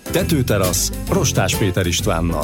Tetőterasz Rostás Péter Istvánnal.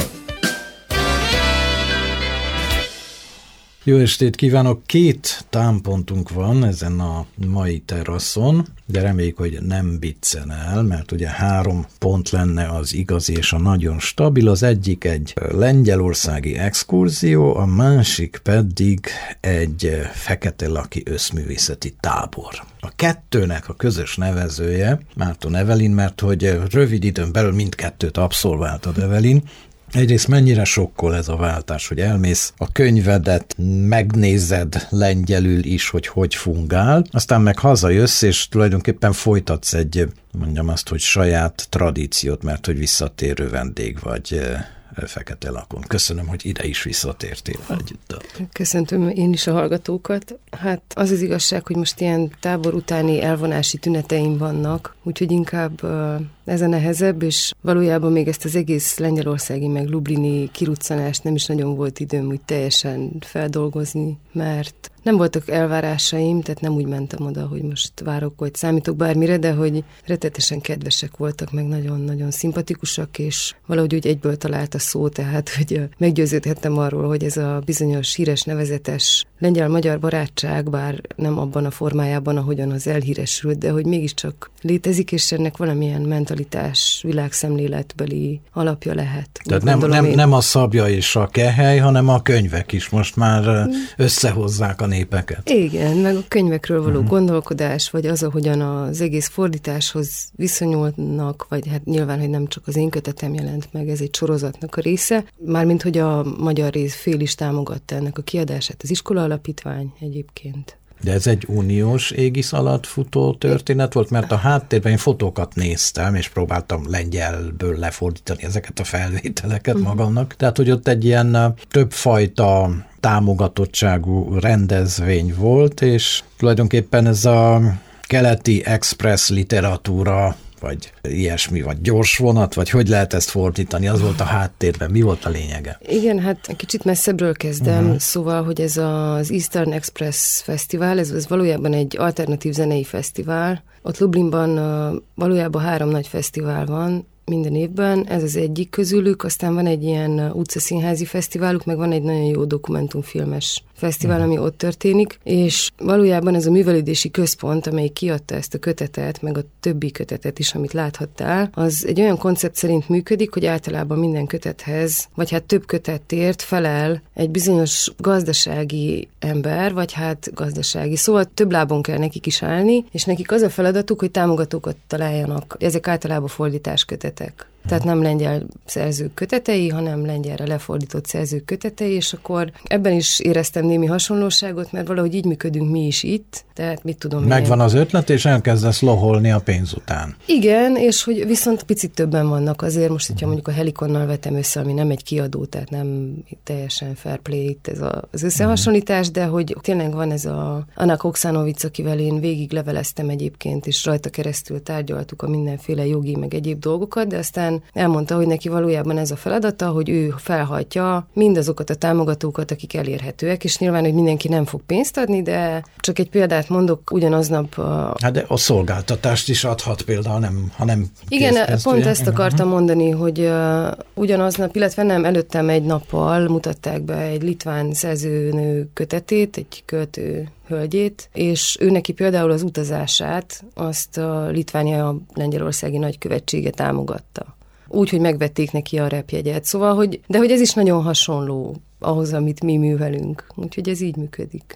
Jó estét kívánok! 2 támpontunk van ezen a mai teraszon, de reméljük, hogy nem biccen el, mert ugye 3 pont lenne az igazi és a nagyon stabil. Az egyik egy lengyelországi exkurzió, a másik pedig egy feketelaki összművészeti tábor. A 2-nek a közös nevezője Márton Evelyn, mert hogy rövid időn belül mindkettőt abszolváltad, Evelyn. Egyrészt mennyire sokkol ez a váltás, hogy elmész a könyvedet, megnézed lengyelül is, hogy fungál, aztán meg hazajössz, és tulajdonképpen folytatsz egy, mondjam azt, hogy saját tradíciót, mert hogy visszatérő vendég vagy Fekete Lakon. Köszönöm, hogy ide is visszatértél együtt. Köszöntöm én is a hallgatókat. Hát az az igazság, hogy most ilyen tábor utáni elvonási tüneteim vannak, úgyhogy inkább ez a nehezebb, és valójában még ezt az egész lengyelországi meg lublini kiruccanást nem is nagyon volt időm úgy teljesen feldolgozni, mert nem voltak elvárásaim, tehát nem úgy mentem oda, hogy most várok, vagy számítok bármire, de hogy rettetesen kedvesek voltak, meg nagyon-nagyon szimpatikusak, és valahogy úgy egyből talált a szó, tehát hogy meggyőződhettem arról, hogy ez a bizonyos híres nevezetes lengyel-magyar barátság, bár nem abban a formájában, ahogyan az elhíresült, de hogy mégiscsak létezik, és ennek valamilyen mentalitás, világszemléletbeli alapja lehet. Tehát nem a szabja és a kehely, hanem a könyvek is most már összehozzák a népeket. Igen, meg a könyvekről való gondolkodás, vagy az, ahogyan az egész fordításhoz viszonyulnak, vagy hát nyilván, hogy nem csak az én kötetem jelent meg, ez egy sorozatnak a része, mármint, hogy a magyar rész fél is támogatta ennek a kiadását, az iskola alapítvány egyébként. De ez egy uniós égisz alatt futó történet volt, mert a háttérben én fotókat néztem, és próbáltam lengyelből lefordítani ezeket a felvételeket magamnak. Tehát, hogy ott egy ilyen többfajta támogatottságú rendezvény volt, és tulajdonképpen ez a keleti express literatúra, vagy ilyesmi, vagy gyors vonat, vagy hogy lehet ezt fordítani, az volt a háttérben. Mi volt a lényege? Igen, hát kicsit messzebbről kezdem, szóval, hogy ez az Eastern Express Fesztivál, ez valójában egy alternatív zenei fesztivál. Ott Lublinban valójában 3 nagy fesztivál van minden évben, ez az egyik közülük, aztán van egy ilyen utcaszínházi fesztiváluk, meg van egy nagyon jó dokumentumfilmes fesztivál, ami ott történik, és valójában ez a művelődési központ, amely kiadta ezt a kötetet, meg a többi kötetet is, amit láthattál, az egy olyan koncept szerint működik, hogy általában minden kötethez, vagy hát több kötetért felel egy bizonyos gazdasági ember, vagy hát gazdasági, szóval több lábon kell nekik is állni, és nekik az a feladatuk, hogy támogatókat találjanak. Ezek általában fordításkötetek. Tehát nem lengyel szerzők kötetei, hanem lengyelre lefordított szerzők kötetei, és akkor ebben is éreztem némi hasonlóságot, mert valahogy így működünk mi is itt, tehát mit tudom. Megvan az ötlet, és elkezdesz loholni a pénz után. Igen, és hogy viszont picit többen vannak azért, most, hogyha mondjuk a Helikonnal vetem össze, ami nem egy kiadó, tehát nem teljesen fair play itt ez az összehasonlítás, de hogy tényleg van ez a Anna Koksanovic, akivel én végig leveleztem egyébként, és rajta keresztül tárgyaltuk a mindenféle jogi, meg egyéb dolgokat, de aztán elmondta, hogy neki valójában ez a feladata, hogy ő felhajtja mindazokat a támogatókat, akik elérhetőek, és nyilván, hogy mindenki nem fog pénzt adni, de csak egy példát mondok, ugyanaznap... Hát de a szolgáltatást is adhat például, ha nem igen, pont ezt akartam mondani, hogy ugyanaznap, illetve nem, előttem egy nappal mutatták be egy litván szerzőnő kötetét, egy költő hölgyét, és ő neki például az utazását azt a Litvánia a lengyelországi nagykövetsége támogatta. Úgy, hogy megvették neki a repjegyet. Szóval, hogy ez is nagyon hasonló ahhoz, amit mi művelünk. Úgyhogy ez így működik.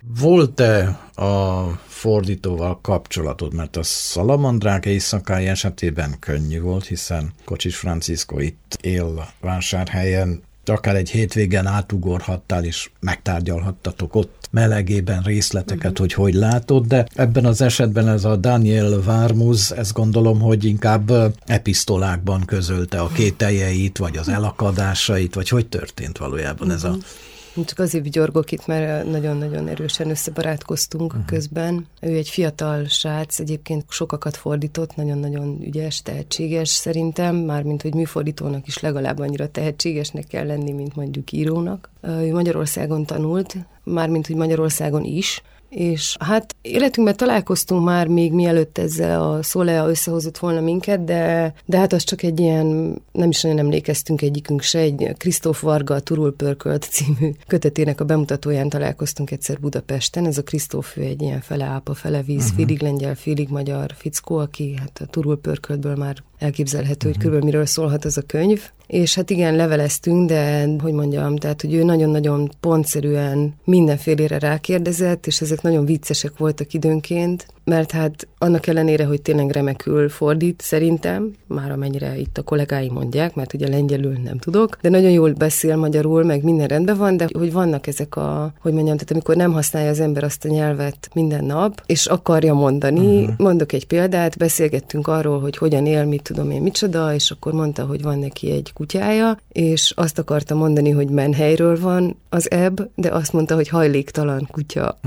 Volt-e a fordítóval kapcsolatod? Mert a Szalamandrák éjszakai esetében könnyű volt, hiszen Kocsis Franciszko itt él Vásárhelyen, akár egy hétvégen átugorhattál, és megtárgyalhattatok ott melegében részleteket, hogy látod, de ebben az esetben ez a Daniel Vármuz, ezt gondolom, hogy inkább episztolákban közölte a kételjeit, vagy az elakadásait, vagy hogy történt valójában ez a... Csak azért vigyorgok itt, mert nagyon-nagyon erősen összebarátkoztunk közben. Ő egy fiatal srác, egyébként sokakat fordított, nagyon-nagyon ügyes, tehetséges szerintem, mármint, hogy műfordítónak is legalább annyira tehetségesnek kell lenni, mint mondjuk írónak. Ő Magyarországon tanult, mármint, hogy Magyarországon is, és hát életünkben találkoztunk már még mielőtt ezzel a Szolea összehozott volna minket, de hát az csak egy ilyen, nem is nagyon emlékeztünk egyikünk se, egy Kristóf Varga Turul Pörkölt című kötetének a bemutatóján találkoztunk egyszer Budapesten. Ez a Kristóf, ő egy ilyen fele ápa, fele víz, félig lengyel, félig magyar fickó, aki hát a Turul Pörköltből már elképzelhető, hogy körülbelül miről szólhat az a könyv. És hát igen, leveleztünk, de hogy mondjam, tehát, hogy ő nagyon-nagyon pontszerűen mindenfélére rákérdezett, és ezek nagyon viccesek voltak időnként, mert hát annak ellenére, hogy tényleg remekül fordít szerintem, már amennyire itt a kollégáim mondják, mert ugye lengyelül nem tudok, de nagyon jól beszél magyarul, meg minden rendben van, de hogy vannak ezek a, hogy mondjam, tehát amikor nem használja az ember azt a nyelvet minden nap, és akarja mondani, mondok egy példát, beszélgettünk arról, hogy hogyan él, mit tudom én, micsoda, és akkor mondta, hogy van neki egy kutyája, és azt akarta mondani, hogy menhelyről van az ebb, de azt mondta, hogy hajléktalan kutya.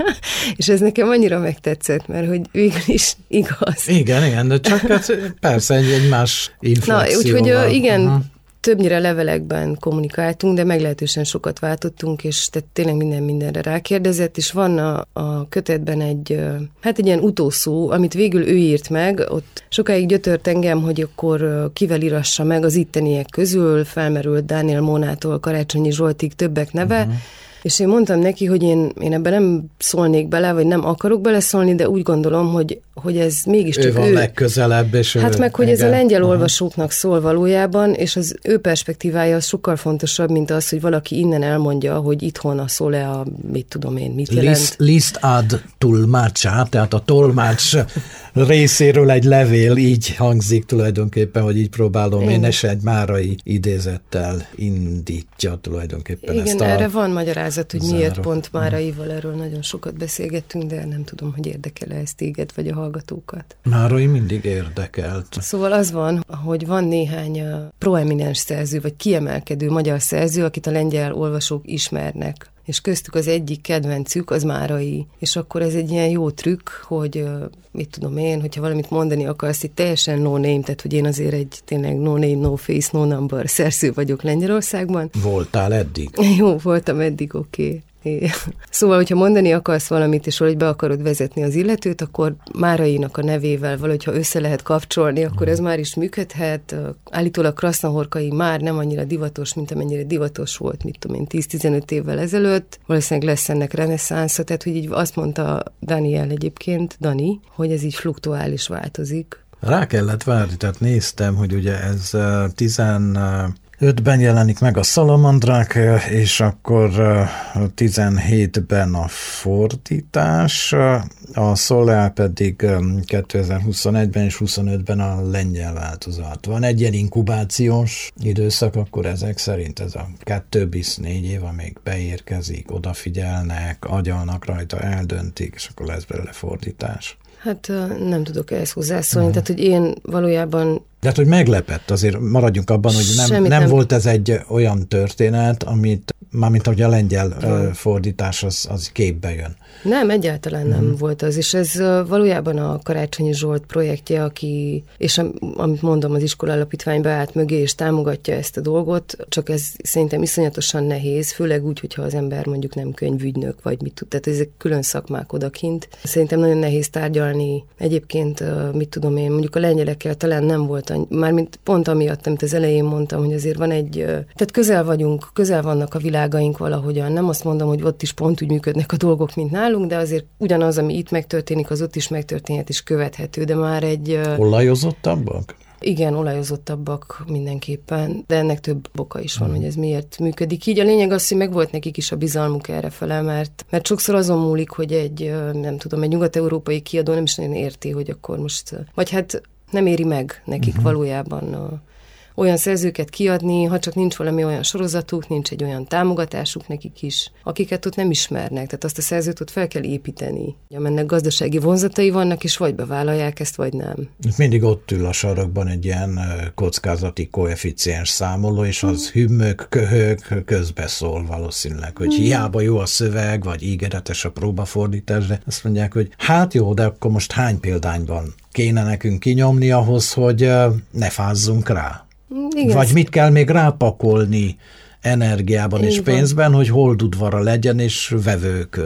És ez nekem annyira megtetszett, mert hogy végül is igaz. Igen, de csak hát persze egy más inflexióval. Na, úgyhogy igen, többnyire levelekben kommunikáltunk, de meglehetősen sokat váltottunk, és tehát tényleg mindenre rákérdezett, és van a kötetben egy ilyen utószó, amit végül ő írt meg, ott sokáig gyötört engem, hogy akkor kivel írassa meg az itteniek közül, felmerült Dániel Mónától Karácsonyi Zsoltig többek neve, és én mondtam neki, hogy én ebben nem szólnék bele, vagy nem akarok beleszólni, de úgy gondolom, hogy ez mégiscsak ő van legközelebb, és hát meg, hogy ez a lengyel olvasóknak szól valójában, és az ő perspektívája az sokkal fontosabb, mint az, hogy valaki innen elmondja, hogy itthon a Szolea, mit tudom én, mit jelent. List ad tolmácsa, tehát a tolmács részéről egy levél, így hangzik tulajdonképpen, hogy így próbálom én is egy márai idézettel indítja tulajdonképpen igen, ezt a... erre van magyarázat, hogy miért pont Máraival erről nagyon sokat beszélgettünk, de nem tudom, hogy érdekel-e ezt téged, vagy a hallgatókat. Márai mindig érdekelt. Szóval az van, hogy van néhány proeminens szerző, vagy kiemelkedő magyar szerző, akit a lengyel olvasók ismernek. És köztük az egyik kedvencük az Márai. És akkor ez egy ilyen jó trükk, hogy mit tudom én, hogyha valamit mondani akarsz, itt teljesen no name, tehát hogy én azért egy tényleg no name, no face, no number szerző vagyok Lengyelországban. Voltál eddig? Jó, voltam eddig, oké. Szóval, hogyha mondani akarsz valamit, és valahogy be akarod vezetni az illetőt, akkor Márainak a nevével valahogy, ha össze lehet kapcsolni, akkor ez már is működhet. Állítólag Krasznahorkai már nem annyira divatos, mint amennyire divatos volt, mit tudom én, 10-15 évvel ezelőtt. Valószínűleg lesz ennek reneszánsza, tehát hogy így azt mondta Daniel egyébként, Dani, hogy ez így fluktuális változik. Rá kellett várni, tehát néztem, hogy ugye ez 15-ben jelenik meg a Szalamandrák, és akkor 17-ben a fordítás, a Szolea pedig 2021-ben és 25-ben a lengyel változat. Van egy ilyen inkubációs időszak, akkor ezek szerint ez a 2-4 év, amíg beérkezik, odafigyelnek, agyalnak rajta, eldöntik, és akkor lesz belőle fordítás. Hát nem tudok ehhez hozzászólni, tehát hogy én valójában... De hát, hogy meglepett, azért maradjunk abban, hogy nem volt ez egy olyan történet, amit, mármint ahogy a lengyel fordítás az képbe jön. Nem, egyáltalán nem volt az, és ez valójában a Karácsonyi Zsolt projektje, aki, és amit mondom, az iskolalapítvány beállt mögé, és támogatja ezt a dolgot, csak ez szerintem iszonyatosan nehéz, főleg úgy, hogyha az ember mondjuk nem könyvügynök, vagy mit tud, tehát ezek külön szakmák odakint. Szerintem nagyon nehéz tárgyalni. Egyébként, mit tudom én, mondjuk a lengyelekkel talán nem volt, mármint pont amiatt, amit az elején mondtam, hogy azért van egy, tehát közel vannak a világaink valahogyan. Nem azt mondom, hogy ott is pont úgy működnek a dolgok, mint nálunk, de azért ugyanaz, ami itt megtörténik, az ott is megtörténhet és követhető, de már egy... Olajozottabbak? Igen, olajozottabbak mindenképpen, de ennek több oka is van, hogy ez miért működik így. A lényeg az, hogy megvolt nekik is a bizalmuk errefele, mert sokszor azon múlik, hogy egy nyugat-európai kiadó nem is nagyon érti, hogy akkor most... Vagy hát nem éri meg nekik valójában olyan szerzőket kiadni, ha csak nincs valami olyan sorozatuk, nincs egy olyan támogatásuk nekik is, akiket ott nem ismernek. Tehát azt a szerzőt ott fel kell építeni. Ennek gazdasági vonzatai vannak, és vagy bevállalják ezt, vagy nem. Mindig ott ül a sarokban egy ilyen kockázati koeficiens számoló, és az hümmög, köhög, közbeszól valószínűleg, hogy hiába jó a szöveg, vagy ígéretes a próbafordítás, de azt mondják, hogy hát jó, de akkor most hány példányban kéne nekünk kinyomni ahhoz, hogy ne fázzunk rá? Igen. Vagy mit kell még rápakolni energiában és pénzben, hogy holdudvara legyen és vevőköre?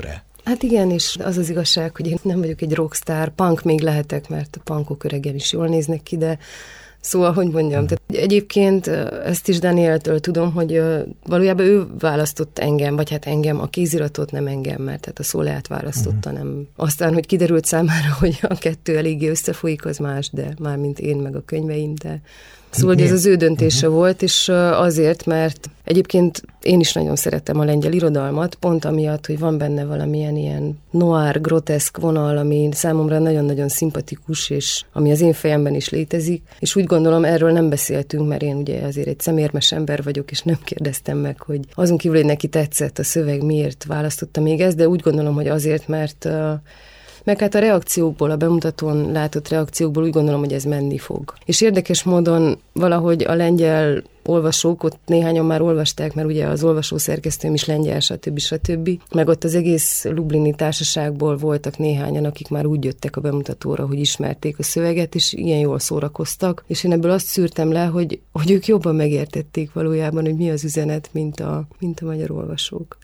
Hát igen, és az az igazság, hogy én nem vagyok egy rockstar, punk még lehetek, mert a punkok öregen is jól néznek ki, de szóval, hogy mondjam, tehát egyébként ezt is Danieltől tudom, hogy valójában ő választott engem, vagy hát engem, a kéziratot nem engem, mert tehát a Szóleát választotta, nem. Aztán, hogy kiderült számára, hogy a kettő eléggé összefolyik, az más, de mármint én meg a könyveim, de szóval, hogy ez az ő döntése volt, és azért, mert egyébként én is nagyon szerettem a lengyel irodalmat, pont amiatt, hogy van benne valamilyen ilyen noir, groteszk vonal, ami számomra nagyon-nagyon szimpatikus, és ami az én fejemben is létezik, és úgy gondolom, erről nem beszéltünk, mert én ugye azért egy szemérmes ember vagyok, és nem kérdeztem meg, hogy azon kívül, hogy neki tetszett a szöveg, miért választotta még ezt, de úgy gondolom, hogy azért, mert meg hát a reakciókból, a bemutatón látott reakciókból úgy gondolom, hogy ez menni fog. És érdekes módon valahogy a lengyel olvasók, ott néhányan már olvasták, mert ugye az olvasószerkesztőm is lengyel, stb. Meg ott az egész lublini társaságból voltak néhányan, akik már úgy jöttek a bemutatóra, hogy ismerték a szöveget, és ilyen jól szórakoztak, és én ebből azt szűrtem le, hogy ők jobban megértették valójában, hogy mi az üzenet, mint a magyar olvasók.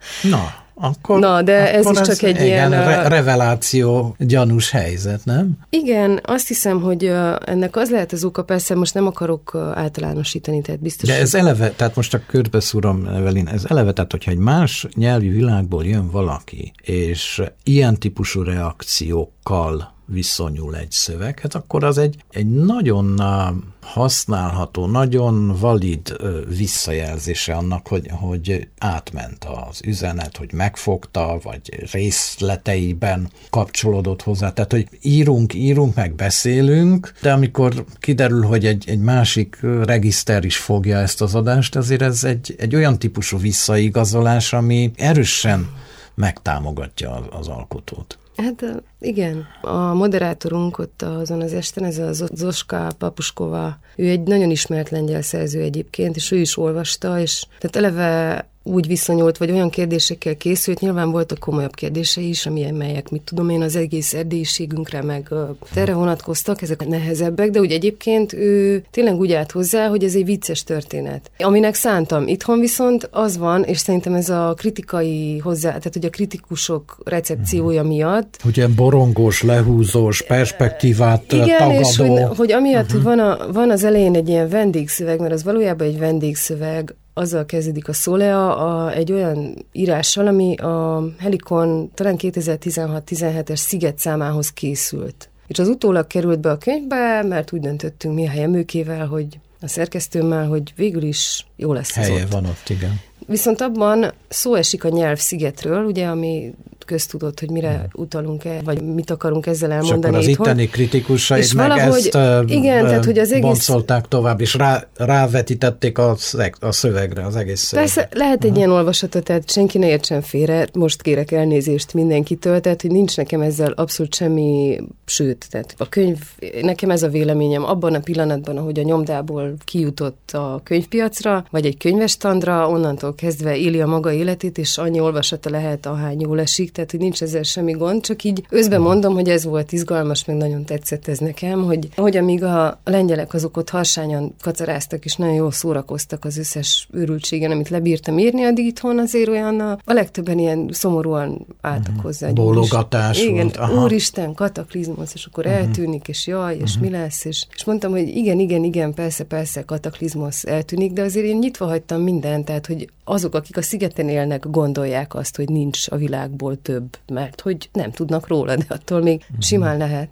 De ez is csak egy ilyen reveláció gyanús helyzet, nem? Igen, azt hiszem, hogy ennek az lehet az oka, persze most nem akarok általánosítani, tehát biztos. De ez eleve, tehát most csak körbeszúrom, Evelyn, ez eleve, tehát hogyha egy más nyelvű világból jön valaki, és ilyen típusú reakciókkal viszonyul egy szöveghez, akkor az egy nagyon használható, nagyon valid visszajelzése annak, hogy átment az üzenet, hogy megfogta, vagy részleteiben kapcsolódott hozzá. Tehát, hogy írunk, meg beszélünk, de amikor kiderül, hogy egy másik regiszter is fogja ezt az adást, azért ez egy olyan típusú visszaigazolás, ami erősen megtámogatja az alkotót. Hát igen, a moderátorunk ott azon az esten, ez a Zoska Papuskova, ő egy nagyon ismert lengyel szerző egyébként, és ő is olvasta, és tehát eleve úgy viszonyult, vagy olyan kérdésekkel készült, nyilván voltak komolyabb kérdései is, amelyek, mit tudom én, az egész erdélyiségünkre, meg erre vonatkoztak, ezek nehezebbek, de úgy egyébként ő tényleg úgy állt hozzá, hogy ez egy vicces történet. Aminek szántam. Itthon viszont az van, és szerintem ez a kritikai tehát hogy a kritikusok recepciója miatt. Ugye borongós, lehúzós, perspektívát tagadó. Igen, és hogy amiatt, hogy van az elején egy ilyen vendégszöveg, mert az valójában egy vendégszöveg, azzal kezdődik a Szolea egy olyan írással, ami a Helikon talán 2016-17-es Sziget számához készült. És az utólag került be a könyvbe, mert úgy döntöttünk mi a Helyemőkével, hogy a szerkesztőmmel, hogy végül is jó lesz az helye van ott, igen. Viszont abban szó esik a nyelvszigetről, ugye, ami köztudott, hogy mire utalunk-e, vagy mit akarunk ezzel elmondani. És akkor az itteni kritikusaid és meg valahogy, ezt igen, tehát, hogy az egész... boncolták tovább, és rávetítették a szövegre, az egész szövegre. Persze lehet egy ilyen olvasata, tehát senki ne értsen félre, most kérek elnézést mindenkitől, tehát hogy nincs nekem ezzel abszolút semmi, sőt, tehát a könyv, nekem ez a véleményem, abban a pillanatban, ahogy a nyomdából kijutott a könyvpiacra, vagy egy könyvestandra, onnantól kezdve éli a maga életét, és annyi olvasata lehet, ahány jól esik, tehát hogy nincs ezzel semmi gond, csak így özben mondom, hogy ez volt izgalmas, meg nagyon tetszett ez nekem, hogy amíg a lengyelek azok ott harsányan kacaráztak, és nagyon jól szórakoztak az összes őrültségen, amit lebírtam írni, addig itthon azért olyan a legtöbben ilyen szomorúan álltak hozzá. Bólogatás igen, volt. Úristen, kataklizmus, és akkor eltűnik, és jaj, és mi lesz, és mondtam, hogy igen, persze, kataklizmus eltűnik, de azért én nyitva hagytam mindent, tehát, hogy azok, akik a szigeten élnek, gondolják azt, hogy nincs a világból több, mert hogy nem tudnak róla, de attól még simán lehet.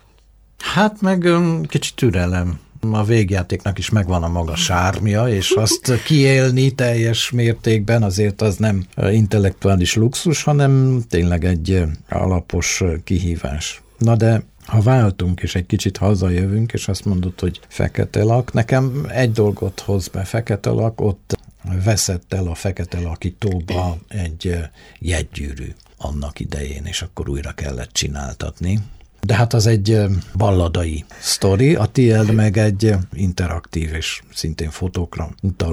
Hát meg kicsit türelem. A végjátéknak is megvan a maga sármja, és azt kiélni teljes mértékben azért az nem intellektuális luxus, hanem tényleg egy alapos kihívás. Na de ha váltunk, és egy kicsit hazajövünk, és azt mondod, hogy Fekete Lak, nekem egy dolgot hoz be, Fekete Lak, ott veszett el a Fekete Laki tóba egy jegygyűrű annak idején, és akkor újra kellett csináltatni. De hát az egy balladai sztori, a tiéd meg egy interaktív és szintén fotókra utalok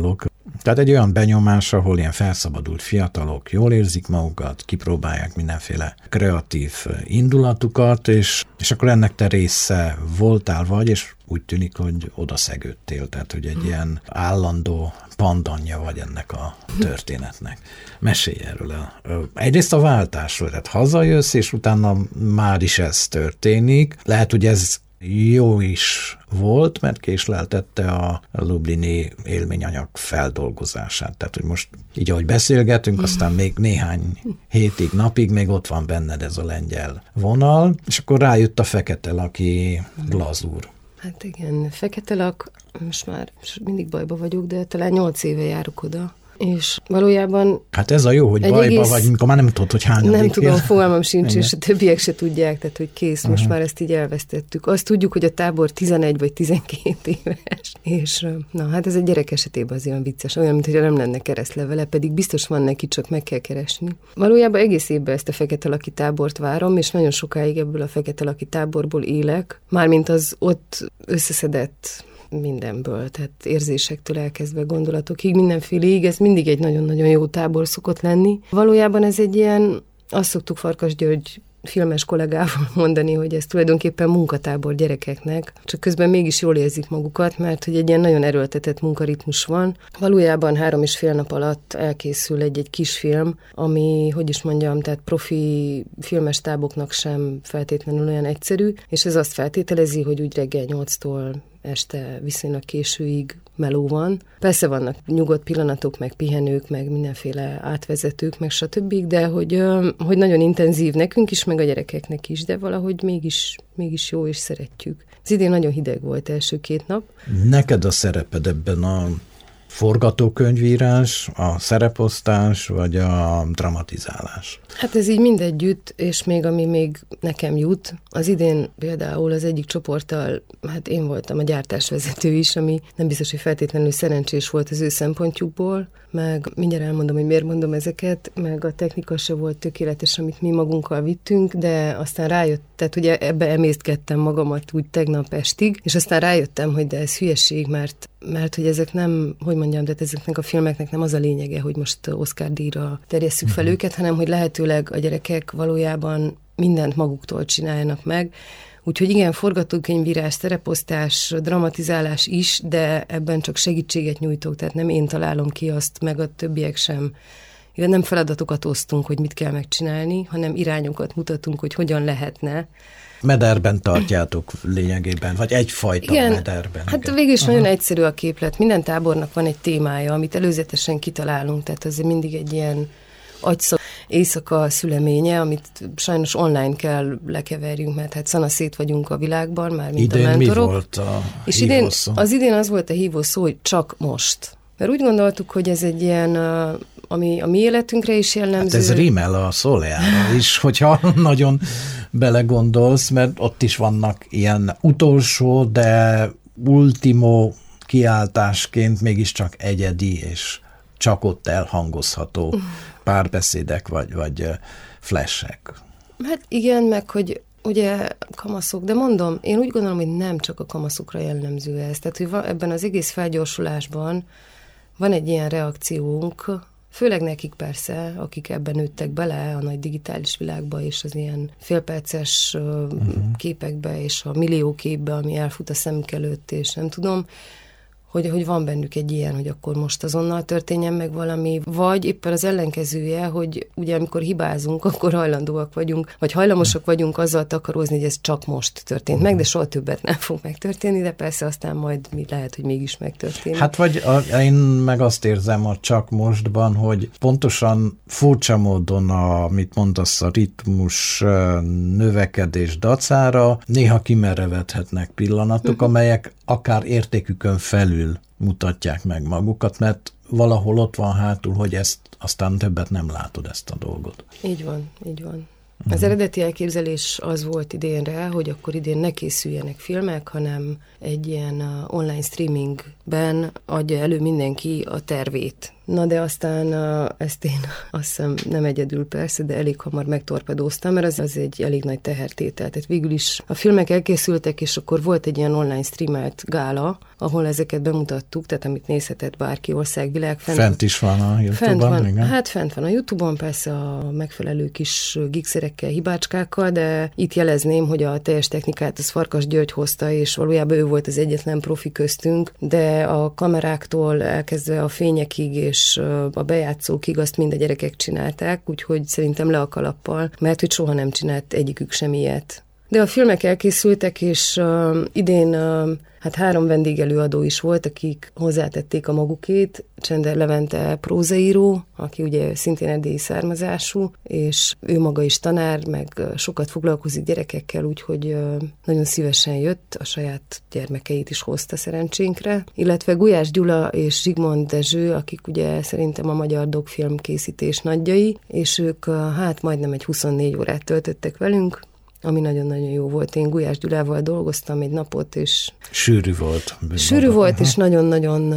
Tehát egy olyan benyomás, ahol ilyen felszabadult fiatalok jól érzik magukat, kipróbálják mindenféle kreatív indulatukat, és akkor ennek te része voltál vagy, és úgy tűnik, hogy oda szegődtél, tehát hogy egy ilyen állandó pandanja vagy ennek a történetnek. Mesélj erről. Egyrészt a váltásról, tehát hazajössz, és utána már is ez történik. Lehet, hogy ez jó is volt, mert késleltette a lublini élményanyag feldolgozását. Tehát, hogy most így, ahogy beszélgetünk, aztán még néhány hétig, napig még ott van benned ez a lengyel vonal, és akkor rájött a fekete laki glazúr. Hát igen, fekete lak, most már mindig bajba vagyok, de talán 8 éve járok oda. És valójában... Hát ez a jó, hogy bajba vagy, amikor már nem tudod, hogy hányadik. Nem tudom, fogalmam sincs, és a többiek se tudják, tehát hogy kész, most már ezt így elvesztettük. Azt tudjuk, hogy a tábor 11 vagy 12 éves, és na, hát ez egy gyerek esetében az olyan vicces, olyan, mintha nem lenne keresztlevele, pedig biztos van neki, csak meg kell keresni. Valójában egész évben ezt a fekete laki tábort várom, és nagyon sokáig ebből a fekete laki táborból élek, mármint az ott összeszedett mindenből, tehát érzésektől elkezdve gondolatokig, mindenféléig, ez mindig egy nagyon-nagyon jó tábor szokott lenni. Valójában ez egy ilyen, azt szoktuk Farkas György filmes kollégával mondani, hogy ez tulajdonképpen munkatábor gyerekeknek, csak közben mégis jól érzik magukat, mert hogy egy ilyen nagyon erőltetett munkaritmus van. Valójában 3,5 nap alatt elkészül egy kisfilm, ami, hogy is mondjam, tehát profi filmes táboknak sem feltétlenül olyan egyszerű, és ez azt feltételezi, hogy úgy reggel 8-tól este viszonylag későig meló van. Persze vannak nyugodt pillanatok, meg pihenők, meg mindenféle átvezetők, meg stb., de hogy nagyon intenzív nekünk is, meg a gyerekeknek is, de valahogy mégis jó, és szeretjük. Az idén nagyon hideg volt első 2 nap. Neked a szereped ebben a forgatókönyvírás, a szereposztás, vagy a dramatizálás? Hát ez így mindegyütt, és még ami még nekem jut. Az idén például az egyik csoporttal, hát én voltam a gyártásvezető is, ami nem biztos, hogy feltétlenül szerencsés volt az ő szempontjukból, meg mindjárt elmondom, hogy miért mondom ezeket, meg a technika se volt tökéletes, amit mi magunkkal vittünk, de aztán rájött, tehát ugye ebbe emésztgettem magamat úgy tegnap estig, és aztán rájöttem, hogy de ez hülyeség, mert hogy ezek nem, hogy mondjam, de ezeknek a filmeknek nem az a lényege, hogy most Oscar-díjra terjesszük fel őket, hanem hogy lehetőleg a gyerekek valójában mindent maguktól csináljanak meg. Úgyhogy igen, forgatókönyvírás, szereposztás, dramatizálás is, de ebben csak segítséget nyújtok, tehát nem én találom ki azt, meg a többiek sem. Igen, nem feladatokat osztunk, hogy mit kell megcsinálni, hanem irányokat mutatunk, hogy hogyan lehetne. Mederben tartjátok lényegében, vagy egyfajta igen, mederben. Hát igen. Végül is nagyon egyszerű a képlet. Minden tábornak van egy témája, amit előzetesen kitalálunk, tehát az mindig egy ilyen agyszak éjszaka szüleménye, amit sajnos online kell lekeverjünk, mert hát szanaszét vagyunk a világban, már mint idén a mentorok. Mi volt a és hívószó? idén az volt a hívószó, hogy csak most. Mert úgy gondoltuk, hogy ez egy ilyen, ami a mi életünkre is jellemző. Hát ez rímel a Szóleára is, hogyha nagyon belegondolsz, mert ott is vannak ilyen utolsó, de ultimo kiáltásként mégiscsak egyedi és csak ott elhangozható párbeszédek vagy flashek. Hát igen, meg hogy ugye kamaszok, de mondom, én úgy gondolom, hogy nem csak a kamaszokra jellemző ez. Tehát, hogy ebben az egész felgyorsulásban van egy ilyen reakciónk, főleg nekik persze, akik ebben nőttek bele a nagy digitális világba, és az ilyen félperces képekbe, és a millió képbe, ami elfut a szemük előtt, és nem tudom, hogy van bennük egy ilyen, hogy akkor most azonnal történjen meg valami, vagy éppen az ellenkezője, hogy ugye amikor hibázunk, akkor hajlandóak vagyunk, vagy hajlamosak vagyunk azzal takarózni, hogy ez csak most történt meg, de soha többet nem fog megtörténni, de persze aztán majd lehet, hogy mégis megtörténik. Hát vagy én meg azt érzem a csak mostban, hogy pontosan furcsa módon, amit mondasz, a ritmus növekedés dacára néha kimerevedhetnek pillanatok, amelyek akár értékükön felül mutatják meg magukat, mert valahol ott van hátul, hogy ezt aztán többet nem látod, ezt a dolgot. Így van, így van. Az eredeti elképzelés az volt idénre, hogy akkor idén ne készüljenek filmek, hanem egy ilyen online streamingben adja elő mindenki a tervét. Na de aztán ezt én azt hiszem nem egyedül persze, de elég hamar megtorpedóztam, mert az egy elég nagy tehertétel. Tehát végül is a filmek elkészültek, és akkor volt egy ilyen online streamelt gála, ahol ezeket bemutattuk, tehát amit nézhetett bárki országvilág. Fent is van a YouTube-on? Hát fent van a YouTube-on, persze a megfelelő kis gigszerekkel, hibácskákkal, de itt jelezném, hogy a teljes technikát az Farkas György hozta, és valójában ő volt az egyetlen profi köztünk, de a kameráktól elkezdve a fényekig és a bejátszókig azt mind a gyerekek csinálták, úgyhogy szerintem le a kalappal, mert hogy soha nem csinált egyikük sem ilyet. De a filmek elkészültek, és idén hát 3 vendégelőadó is volt, akik hozzátették a magukét. Csender Levente prózaíró, aki ugye szintén erdélyi származású, és ő maga is tanár, meg sokat foglalkozik gyerekekkel, úgyhogy nagyon szívesen jött, a saját gyermekeit is hozta szerencsénkre. Illetve Gulyás Gyula és Zsigmond Dezső, akik ugye szerintem a magyar dokfilm készítés nagyjai, és ők hát majdnem egy 24 órát töltöttek velünk, ami nagyon-nagyon jó volt. Én Gulyás Gyulával dolgoztam egy napot, és... Sűrű volt. Sűrű volt, és nagyon-nagyon...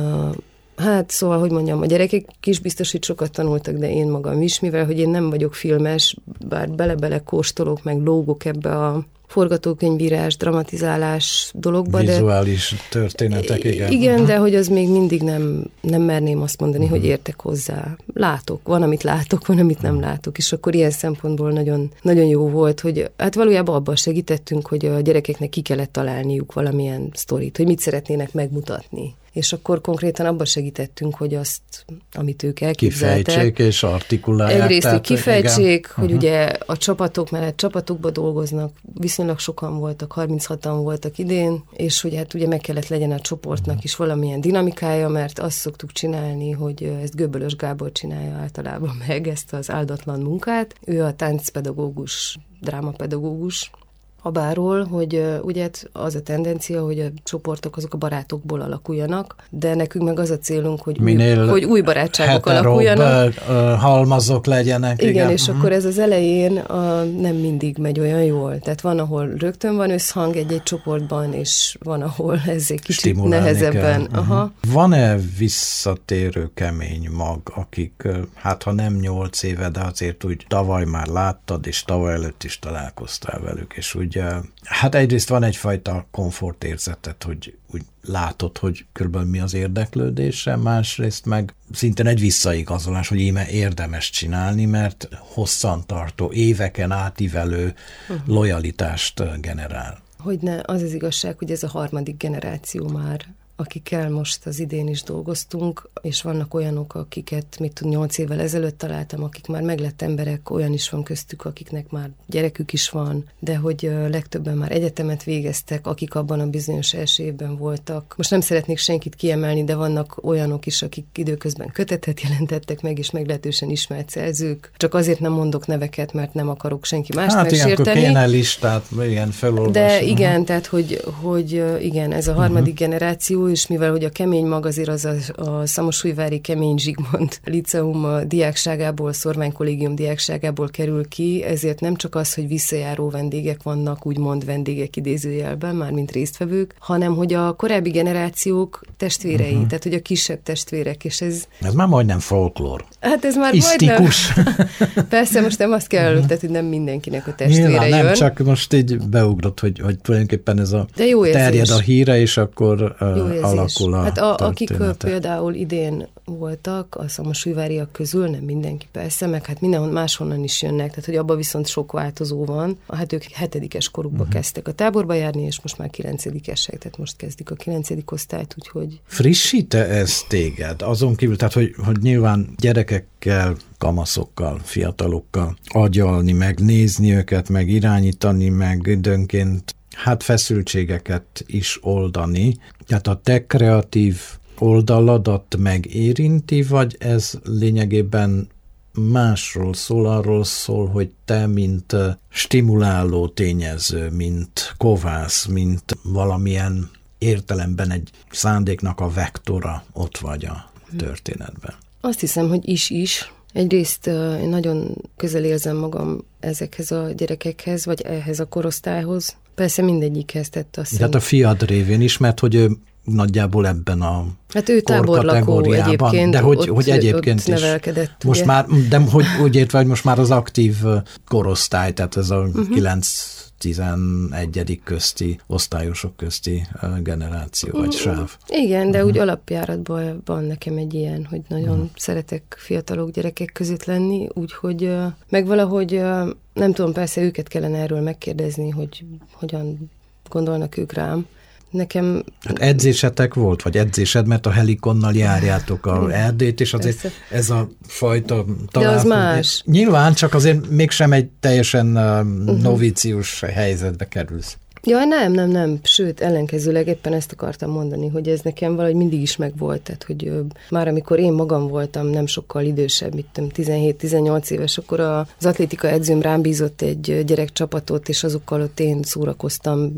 Hát szóval, hogy mondjam, a gyerekek is biztos, hogy sokat tanultak, de én magam is, mivel hogy én nem vagyok filmes, bár bele-bele kóstolok, meg lógok ebbe a forgatókönyvírás, dramatizálás dologba. Vizuális történetek, igen. Igen, de hogy az még mindig nem merném azt mondani, hogy értek hozzá. Látok, van, amit látok, van, amit nem látok, és akkor ilyen szempontból nagyon, nagyon jó volt, hogy hát valójában abban segítettünk, hogy a gyerekeknek ki kellett találniuk valamilyen sztorit, hogy mit szeretnének megmutatni. És akkor konkrétan abban segítettünk, hogy azt, amit ők elképzeltek. Kifejtsék és artikulálják. Egyrészt kifejtsék, hogy ugye a csapatok mellett csapatokba dolgoznak, viszonylag sokan voltak, 36-an voltak idén, és hogy hát ugye meg kellett legyen a csoportnak is valamilyen dinamikája, mert azt szoktuk csinálni, hogy ezt Göbölös Gábor csinálja általában meg, ezt az áldatlan munkát. Ő a táncpedagógus, drámapedagógus, abáról, hogy ugye az a tendencia, hogy a csoportok azok a barátokból alakuljanak, de nekünk meg az a célunk, hogy új barátságok alakuljanak. Halmazok legyenek. Igen, és akkor ez az elején nem mindig megy olyan jól. Tehát van, ahol rögtön van összhang egy csoportban, és van, ahol ez egy kicsit nehezebben. Aha. Van-e visszatérő kemény mag, akik, hát ha nem 8 éve, de azért úgy tavaly már láttad, és tavaly előtt is találkoztál velük, és úgy hát egyrészt van egyfajta komfortérzetet, hogy úgy látod, hogy körülbelül mi az érdeklődése, másrészt meg szintén egy visszaigazolás, hogy íme érdemes csinálni, mert hosszantartó, éveken átívelő lojalitást generál. Hogyne, az az igazság, hogy ez a 3. generáció már, akikkel most az idén is dolgoztunk, és vannak olyanok, akiket 8 évvel ezelőtt találtam, akik már meglett emberek, olyan is van köztük, akiknek már gyerekük is van, de hogy legtöbben már egyetemet végeztek, akik abban a bizonyos első évben voltak. Most nem szeretnék senkit kiemelni, de vannak olyanok is, akik időközben kötetet jelentettek meg, és meglehetősen ismert szerzők. Csak azért nem mondok neveket, mert nem akarok senki mást megsérteni. Hát ilyenkor kéne listát, igen, felolvasni. De igen, tehát hogy igen, ez a 3. generáció, és mivel hogy a kemény mag azért az a Szamosújvári Kemény Zsigmond Liceum diákságából, Szorvány Kollégium diákságából kerül ki, ezért nem csak az, hogy visszajáró vendégek vannak, úgymond vendégek idézőjelben, mármint résztvevők, hanem hogy a korábbi generációk testvérei, tehát hogy a kisebb testvérek, és ez már majdnem folklór. Hát ez már isztikus. Majdnem. Persze, most nem azt kell előttet, hogy nem mindenkinek a testvére nyilván, jön. nem, csak most így beugrott, hogy tulajdonképpen ez a terjed a híre, és akkor alakul a hát akik például idén voltak, a szamosújváriak közül, nem mindenki persze, meg hát mindenhol máshonnan is jönnek, tehát hogy abban viszont sok változó van. Hát ők 7. korukba kezdtek a táborba járni, és most már 9-esek, tehát most kezdik a 9. osztályt, úgyhogy... Frissít-e ez téged? Azon kívül, tehát hogy nyilván gyerekekkel, kamaszokkal, fiatalokkal agyalni, meg nézni őket, meg irányítani, meg időnként hát feszültségeket is oldani. Tehát a te kreatív oldaladat megérinti, vagy ez lényegében másról szól, arról szól, hogy te, mint stimuláló tényező, mint kovász, mint valamilyen értelemben egy szándéknak a vektora ott vagy a történetben? Azt hiszem, hogy is. Egyrészt én nagyon közel érzem magam ezekhez a gyerekekhez, vagy ehhez a korosztályhoz. Persze mindegyikhez tett azt. Tehát a fiad révén is, mert hogy ő nagyjából ebben a hát ő táborlakó egyébként, de hogy egyébként ott nevelkedett. Most már, de hogy úgy értve, hogy most már az aktív korosztály, tehát ez a 9-11. közti, osztályosok közti generáció, vagy sáv. Igen, de úgy alapjáratban van nekem egy ilyen, hogy nagyon szeretek fiatalok, gyerekek között lenni, úgyhogy meg valahogy nem tudom, persze őket kellene erről megkérdezni, hogy hogyan gondolnak ők rám. Nekem... Hát edzésetek volt, vagy edzésed, mert a Helikonnal járjátok a Erdélyt, és azért persze. Ez a fajta találkozás. De az más. Nyilván, csak azért mégsem egy teljesen novícius helyzetbe kerülsz. Ja, nem, sőt, ellenkezőleg éppen ezt akartam mondani, hogy ez nekem valahogy mindig is megvolt, tehát, hogy már amikor én magam voltam nem sokkal idősebb, 17-18 éves, akkor az atlétika edzőm rám bízott egy gyerekcsapatot, és azokkal ott én szórakoztam,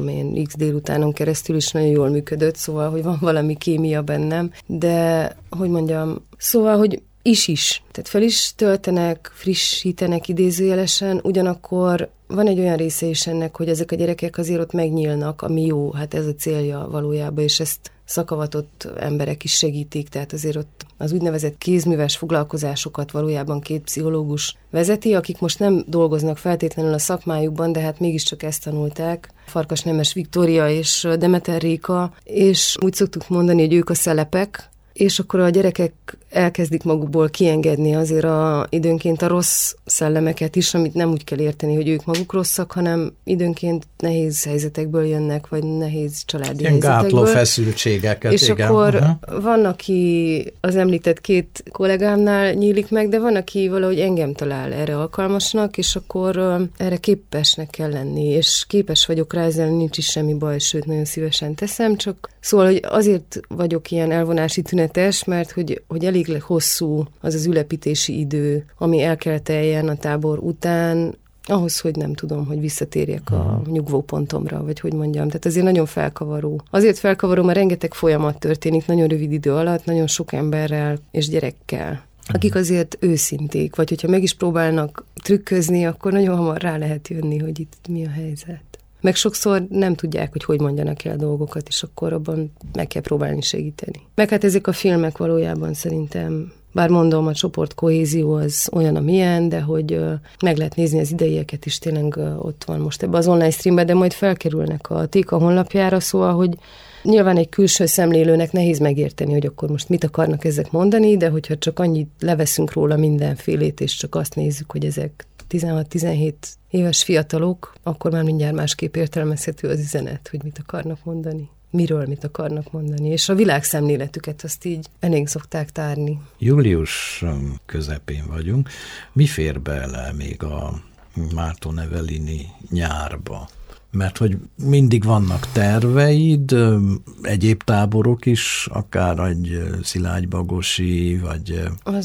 X délutánon keresztül is nagyon jól működött, szóval, hogy van valami kémia bennem, de, hogy mondjam, szóval, hogy is. Tehát fel is töltenek, frissítenek idézőjelesen, ugyanakkor van egy olyan része is ennek, hogy ezek a gyerekek azért ott megnyílnak, ami jó, hát ez a célja valójában, és ezt szakavatott emberek is segítik, tehát azért ott az úgynevezett kézműves foglalkozásokat valójában 2 pszichológus vezeti, akik most nem dolgoznak feltétlenül a szakmájukban, de hát mégiscsak ezt tanulták, Farkas Nemes Viktória és Demeter Réka, és úgy szoktuk mondani, hogy ők a szelepek, és akkor a gyerekek elkezdik magukból kiengedni azért időnként a rossz szellemeket is, amit nem úgy kell érteni, hogy ők maguk rosszak, hanem időnként nehéz helyzetekből jönnek, vagy nehéz családi helyzetekből. Gátló feszültségeket. És igen. Akkor van, aki az említett 2 kollégámnál nyílik meg, de van, aki valahogy engem talál erre alkalmasnak, és akkor erre képesnek kell lenni, és képes vagyok rá, ezzel nincs is semmi baj, sőt, nagyon szívesen teszem, csak szóval, hogy azért vagyok ilyen elvonási tünetes, mert hogy elég hosszú az ülepítési idő, ami el kell teljen a tábor után, ahhoz, hogy nem tudom, hogy visszatérjek a nyugvópontomra, vagy hogy mondjam. Tehát azért nagyon felkavaró. Azért felkavaró, mert rengeteg folyamat történik nagyon rövid idő alatt, nagyon sok emberrel és gyerekkel, akik azért őszinték, vagy hogyha meg is próbálnak trükközni, akkor nagyon hamar rá lehet jönni, hogy itt mi a helyzet. Meg sokszor nem tudják, hogy mondjanak el dolgokat, és akkor abban meg kell próbálni segíteni. Meg hát ezek a filmek valójában szerintem, bár mondom, a csoport kohézió az olyan, amilyen, de hogy meg lehet nézni az idejeket is, tényleg ott van most ebben az online streamben, de majd felkerülnek a Téka honlapjára, szóval, hogy nyilván egy külső szemlélőnek nehéz megérteni, hogy akkor most mit akarnak ezek mondani, de hogyha csak annyit leveszünk róla mindenfélét, és csak azt nézzük, hogy ezek 16-17 éves fiatalok, akkor már mindjárt másképp értelmezhető az üzenet, hogy mit akarnak mondani. Miről mit akarnak mondani, és a világszemléletüket azt így elég szokták tárni. Július közepén vagyunk. Mi fér bele még a Márton Evelini nyárba? Mert hogy mindig vannak terveid, egyéb táborok is, akár egy Szilágybagosi, vagy...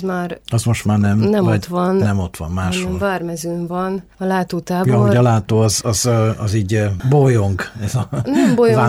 Az most már nem ott van. Nem ott van, máshol. Vármezőn van, a látótábor. Ja, hogy a látó az így bolyong. Ez a nem bolyong,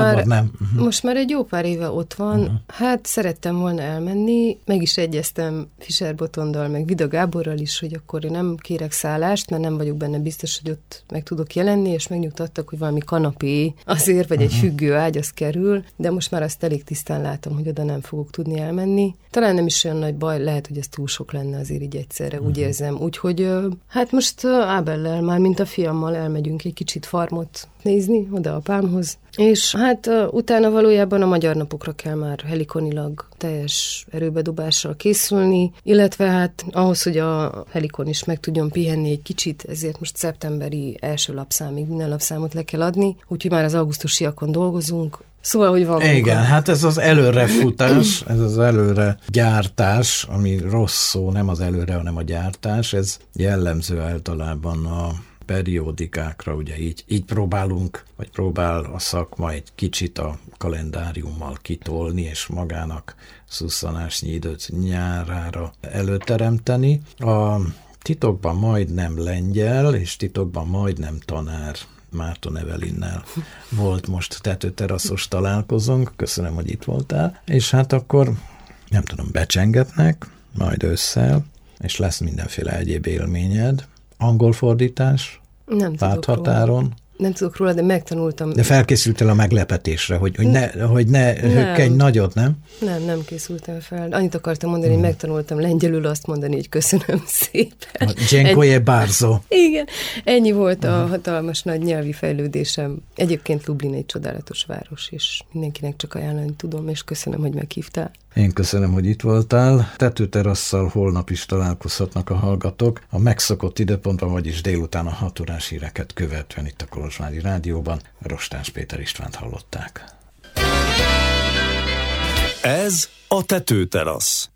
most már egy jó pár éve ott van. Hát szerettem volna elmenni, meg is egyeztem Fischer Botondal, meg Vida Gáborral is, hogy akkor én nem kérek szállást, mert nem vagyok benne biztos, hogy ott meg tudok jelenni, és megnyugtattak, hogy valami kanapé azért, vagy egy függő ágy, az kerül, de most már azt elég tisztán látom, hogy oda nem fogok tudni elmenni. Talán nem is olyan nagy baj, lehet, hogy ez túl sok lenne azért így egyszerre, úgy érzem. Úgyhogy hát most Ábellel, már mint a fiammal elmegyünk egy kicsit farmot nézni, oda apámhoz. És hát utána valójában a Magyar Napokra kell már helikonilag teljes erőbedobással készülni, illetve hát ahhoz, hogy a helikon is meg tudjon pihenni egy kicsit, ezért most szeptemberi első lapszámig minden lapszámot le kell adni, úgyhogy már az augusztusiakon dolgozunk. Szóval, hogy van munka. Igen, hát ez az előrefutás, ez az előre gyártás, ami rossz szó, nem az előre, hanem a gyártás, ez jellemző általában a periódikákra, ugye így próbálunk, vagy próbál a szakma egy kicsit a kalendáriummal kitolni, és magának szusszanásnyi időt nyárára előteremteni. A titokban majdnem lengyel, és titokban majdnem tanár Márton Evelinnel volt most tetőteraszos találkozónk, köszönöm, hogy itt voltál, és hát akkor, nem tudom, becsengetnek, majd ősszel, és lesz mindenféle egyéb élményed. Angol fordítás? Nem Láthatáron? Nem tudok róla, de megtanultam. De felkészültél a meglepetésre, hogy ne hökkenj nagyot, nem? Nem készültem fel. Annyit akartam mondani, hogy megtanultam lengyelül azt mondani, hogy köszönöm szépen. Dziękuję bardzo. Igen, ennyi volt a hatalmas nagy nyelvi fejlődésem. Egyébként Lublin egy csodálatos város, és mindenkinek csak ajánlani tudom, és köszönöm, hogy meghívtál. Én köszönöm, hogy itt voltál. Tetőterasszal holnap is találkozhatnak a hallgatók. A megszokott időpontban, vagyis délután a 6 órás híreket követően itt a Kolozsvári Rádióban. Rostás Péter Istvánt hallották. Ez a Tetőterasz.